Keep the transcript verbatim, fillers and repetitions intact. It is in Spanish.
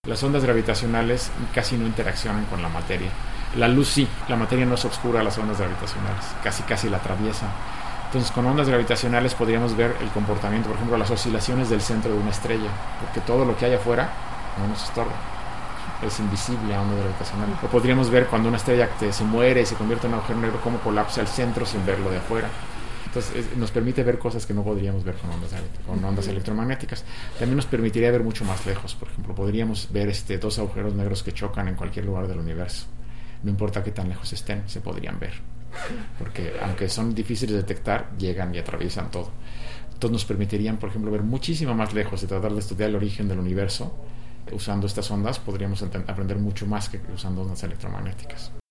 Las ondas gravitacionales casi no interaccionan con la materia. La luz sí, la materia no es oscura a las ondas gravitacionales, casi casi la atraviesa. Entonces con ondas gravitacionales podríamos ver el comportamiento, por ejemplo, las oscilaciones del centro de una estrella, porque todo lo que hay afuera no nos estorba, es invisible a onda gravitacional. O podríamos ver cuando una estrella se muere y se convierte en un agujero negro, cómo colapsa el centro sin verlo de afuera. Entonces es, nos permite ver cosas que no podríamos ver con ondas, con ondas electromagnéticas. También nos permitiría ver mucho más lejos. Por ejemplo, podríamos ver este, dos agujeros negros que chocan en cualquier lugar del universo. No importa qué tan lejos estén, se podrían ver. Porque aunque son difíciles de detectar, llegan y atraviesan todo. Entonces nos permitirían, por ejemplo, ver muchísimo más lejos y tratar de estudiar el origen del universo. Usando estas ondas podríamos aprender mucho más que usando ondas electromagnéticas.